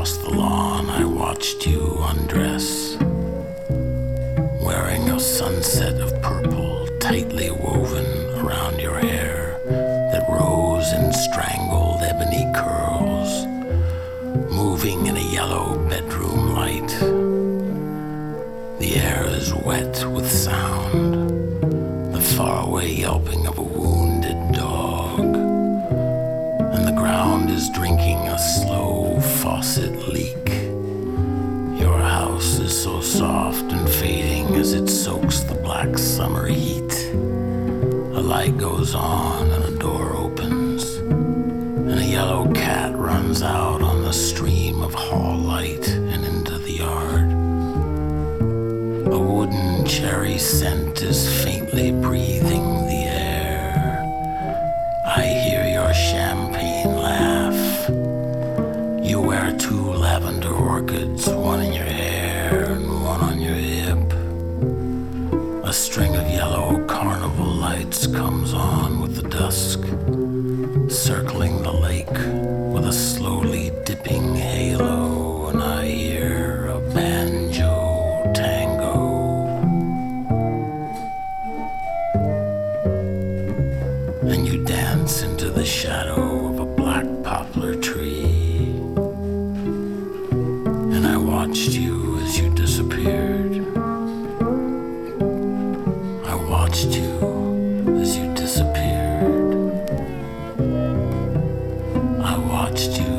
across the lawn, I watched you undress, wearing a sunset of purple tightly woven around your hair that rose in strangled ebony curls, moving in a yellow bedroom light. The air is wet with sound, the faraway yelping of a wounded dog, and the ground is drinking a slow faucet leak. Your house is so soft and fading as it soaks the black summer heat. A light goes on and a door opens, and a yellow cat runs out on the stream of hall light and into the yard. A wooden cherry scent is faintly breathing the air. I hear your champagne laugh. You wear 2 lavender orchids, one in your hair and one on your hip. A string of yellow carnival lights comes on with the dusk, circling the lake with a slowly dipping halo, and I hear a banjo tango. And you dance into the shadow of a black poplar tree, and I watched you as you disappeared. I watched you as you disappeared. I watched you